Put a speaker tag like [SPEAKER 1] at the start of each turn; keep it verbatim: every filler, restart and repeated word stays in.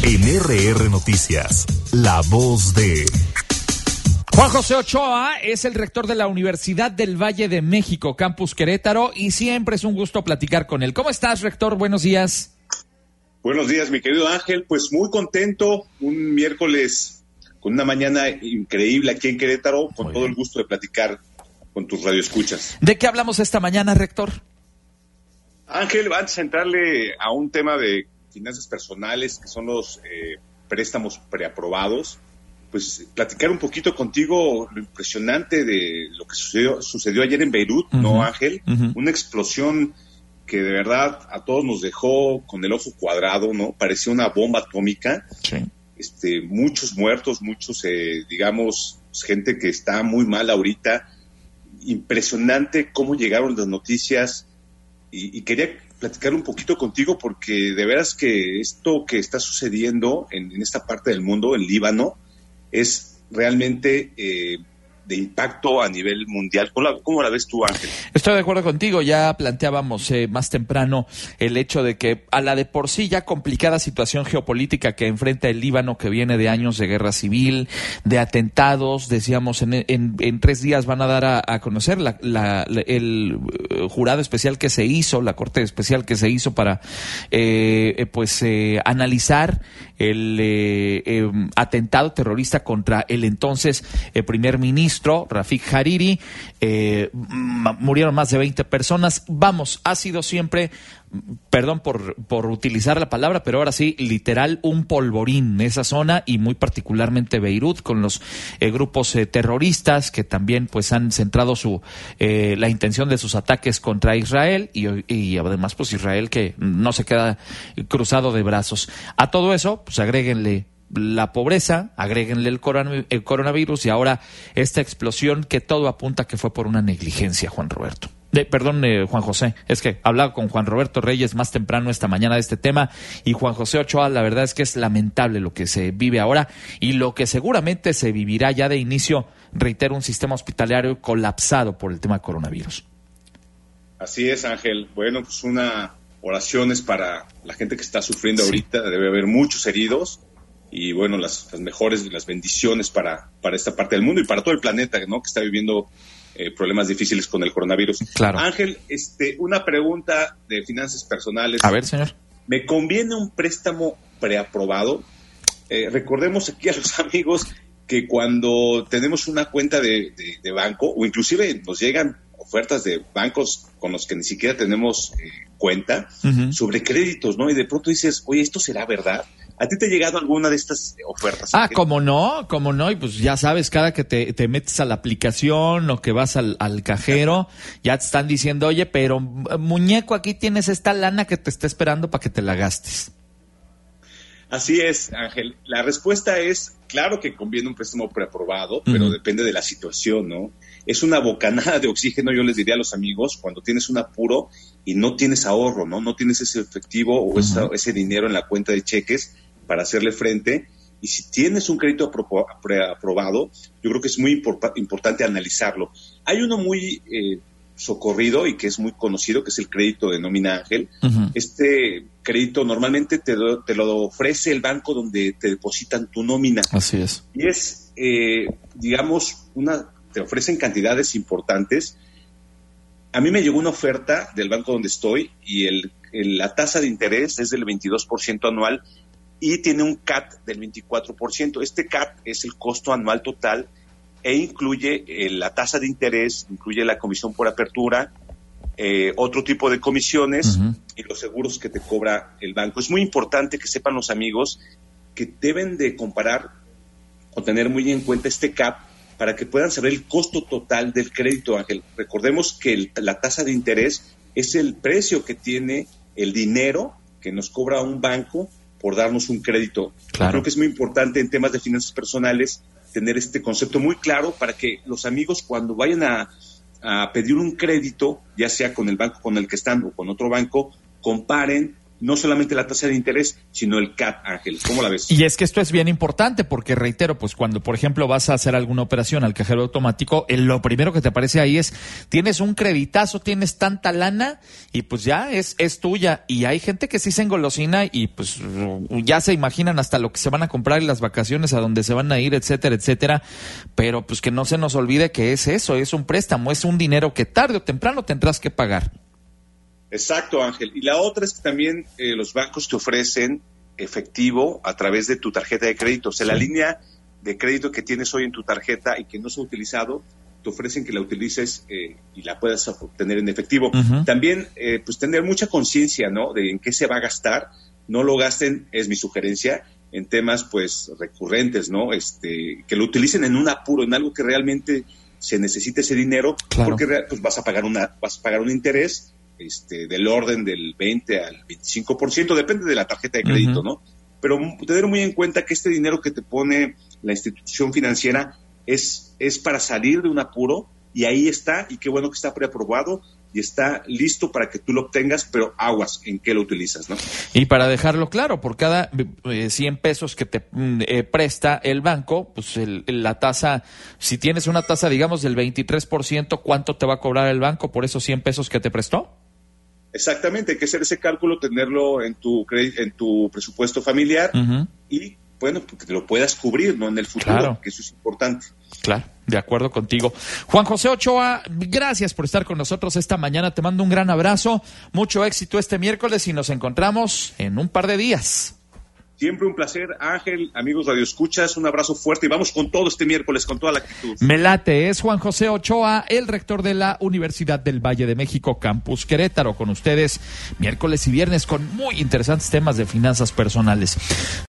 [SPEAKER 1] En R R Noticias, la voz de...
[SPEAKER 2] Juan José Ochoa es el rector de la Universidad del Valle de México, Campus Querétaro, y siempre es un gusto platicar con él. ¿Cómo estás, rector? Buenos días.
[SPEAKER 3] Buenos días, mi querido Ángel. Pues muy contento, un miércoles con una mañana increíble aquí en Querétaro, con todo el gusto de platicar con tus radioescuchas.
[SPEAKER 2] ¿De qué hablamos esta mañana, rector?
[SPEAKER 3] Ángel, antes de entrarle a un tema de finanzas personales, que son los eh, préstamos preaprobados, pues platicar un poquito contigo lo impresionante de lo que sucedió, sucedió ayer en Beirut, uh-huh. ¿no, Ángel? Uh-huh. Una explosión que de verdad a todos nos dejó con el ojo cuadrado, ¿no? Parecía una bomba atómica.
[SPEAKER 2] Sí.
[SPEAKER 3] Este, muchos muertos, muchos, eh, digamos, gente que está muy mal ahorita. Impresionante cómo llegaron las noticias y, y quería platicar un poquito contigo porque de veras que esto que está sucediendo en, en esta parte del mundo, en Líbano, es realmente eh, de impacto a nivel mundial. ¿Cómo la, cómo la ves tú, Ángel?
[SPEAKER 2] Estoy de acuerdo contigo. Ya planteábamos eh, más temprano el hecho de que a la de por sí ya complicada situación geopolítica que enfrenta el Líbano, que viene de años de guerra civil, de atentados, decíamos, en, en, en tres días van a dar a, a conocer la, la, la, el jurado especial que se hizo, la corte especial que se hizo para eh, pues eh, analizar el eh, eh, atentado terrorista contra el entonces eh, primer ministro Rafik Hariri. Eh, murieron más de veinte personas. Vamos, ha sido siempre, perdón por, por utilizar la palabra, pero ahora sí, literal, un polvorín esa zona y muy particularmente Beirut con los eh, grupos eh, terroristas que también pues han centrado su eh, la intención de sus ataques contra Israel y, y además pues Israel que no se queda cruzado de brazos. A todo eso, pues agréguenle la pobreza, agréguenle el, coron- el coronavirus y ahora esta explosión que todo apunta que fue por una negligencia, Juan Roberto. De, perdón, eh, Juan José, es que hablaba con Juan Roberto Reyes más temprano esta mañana de este tema y Juan José Ochoa, la verdad es que es lamentable lo que se vive ahora y lo que seguramente se vivirá ya de inicio, reitero, un sistema hospitalario colapsado por el tema coronavirus.
[SPEAKER 3] Así es, Ángel. Bueno, pues una oración es para la gente que está sufriendo sí. ahorita, debe haber muchos heridos. Y bueno, las, las mejores, las bendiciones para, para esta parte del mundo y para todo el planeta, ¿no? Que está viviendo eh, problemas difíciles con el coronavirus.
[SPEAKER 2] Claro.
[SPEAKER 3] Ángel, este, una pregunta de finanzas personales.
[SPEAKER 2] A ver, señor.
[SPEAKER 3] ¿Me conviene un préstamo preaprobado? Eh, recordemos aquí a los amigos que cuando tenemos una cuenta de, de, de banco, o inclusive nos llegan ofertas de bancos con los que ni siquiera tenemos eh, cuenta, uh-huh. sobre créditos, ¿no? Y de pronto dices, oye, ¿esto será verdad? ¿A ti te ha llegado alguna de estas ofertas?
[SPEAKER 2] Ah, ¿cómo no? ¿Cómo no? Y pues ya sabes, cada que te, te metes a la aplicación o que vas al, al cajero, ya te están diciendo, oye, pero muñeco, aquí tienes esta lana que te está esperando para que te la gastes.
[SPEAKER 3] Así es, Ángel. La respuesta es, claro que conviene un préstamo preaprobado, pero uh-huh. depende de la situación, ¿no? Es una bocanada de oxígeno, yo les diría a los amigos, cuando tienes un apuro y no tienes ahorro, ¿no? No tienes ese efectivo o uh-huh. esa, ese dinero en la cuenta de cheques para hacerle frente. Y si tienes un crédito apro- preaprobado, yo creo que es muy import- importante analizarlo. Hay uno muy eh, socorrido y que es muy conocido, que es el crédito de nómina, Ángel. Uh-huh. Este crédito normalmente te, do, te lo ofrece el banco donde te depositan tu nómina.
[SPEAKER 2] Así es.
[SPEAKER 3] Y es, eh, digamos, una te ofrecen cantidades importantes. A mí me llegó una oferta del banco donde estoy y el, el, la tasa de interés es del veintidós por ciento anual y tiene un C A T del veinticuatro por ciento. Este C A T es el costo anual total e incluye eh, la tasa de interés, incluye la comisión por apertura, eh, otro tipo de comisiones uh-huh. y los seguros que te cobra el banco. Es muy importante que sepan los amigos que deben de comparar o tener muy en cuenta este C A P para que puedan saber el costo total del crédito, Ángel. Recordemos que el, la tasa de interés es el precio que tiene el dinero que nos cobra un banco por darnos un crédito.
[SPEAKER 2] Claro.
[SPEAKER 3] Creo que es muy importante en temas de finanzas personales tener este concepto muy claro para que los amigos cuando vayan a, a pedir un crédito, ya sea con el banco con el que están o con otro banco, comparen no solamente la tasa de interés, sino el C A P, Ángel. ¿Cómo la ves?
[SPEAKER 2] Y es que esto es bien importante porque, reitero, pues cuando, por ejemplo, vas a hacer alguna operación al cajero automático, eh, lo primero que te aparece ahí es, tienes un creditazo, tienes tanta lana y pues ya es, es tuya. Y hay gente que sí se engolosina y pues ya se imaginan hasta lo que se van a comprar en las vacaciones, a dónde se van a ir, etcétera, etcétera. Pero pues que no se nos olvide que es eso, es un préstamo, es un dinero que tarde o temprano tendrás que pagar.
[SPEAKER 3] Exacto, Ángel. Y la otra es que también eh, los bancos te ofrecen efectivo a través de tu tarjeta de crédito. O sea, sí. La línea de crédito que tienes hoy en tu tarjeta y que no se ha utilizado, te ofrecen que la utilices eh, y la puedas obtener en efectivo. Uh-huh. También, eh, pues, tener mucha conciencia, ¿no?, de en qué se va a gastar. No lo gasten, es mi sugerencia, en temas, pues, recurrentes, ¿no? Este, que lo utilicen en un apuro, en algo que realmente se necesite ese dinero, claro. Porque pues, vas a pagar una, vas a pagar un interés Este, del orden del veinte al veinticinco por ciento, depende de la tarjeta de crédito, uh-huh. ¿no? Pero tener muy en cuenta que este dinero que te pone la institución financiera es, es para salir de un apuro, y ahí está, y qué bueno que está preaprobado y está listo para que tú lo obtengas, pero aguas en qué lo utilizas, ¿no?
[SPEAKER 2] Y para dejarlo claro, por cada eh, cien pesos que te eh, presta el banco, pues el, la tasa, si tienes una tasa, digamos, del veintitrés por ciento, ¿cuánto te va a cobrar el banco por esos cien pesos que te prestó?
[SPEAKER 3] Exactamente, hay que hacer ese cálculo, tenerlo en tu en tu presupuesto familiar, uh-huh. Y bueno, que te lo puedas cubrir, ¿no?, en el futuro, claro. Que eso es importante.
[SPEAKER 2] Claro, de acuerdo contigo. Juan José Ochoa, gracias por estar con nosotros esta mañana, te mando un gran abrazo, mucho éxito este miércoles y nos encontramos en un par de días.
[SPEAKER 3] Siempre un placer, Ángel, amigos radioescuchas, un abrazo fuerte y vamos con todo este miércoles, con toda la actitud.
[SPEAKER 2] Me late, es Juan José Ochoa, el rector de la Universidad del Valle de México, Campus Querétaro, con ustedes miércoles y viernes con muy interesantes temas de finanzas personales.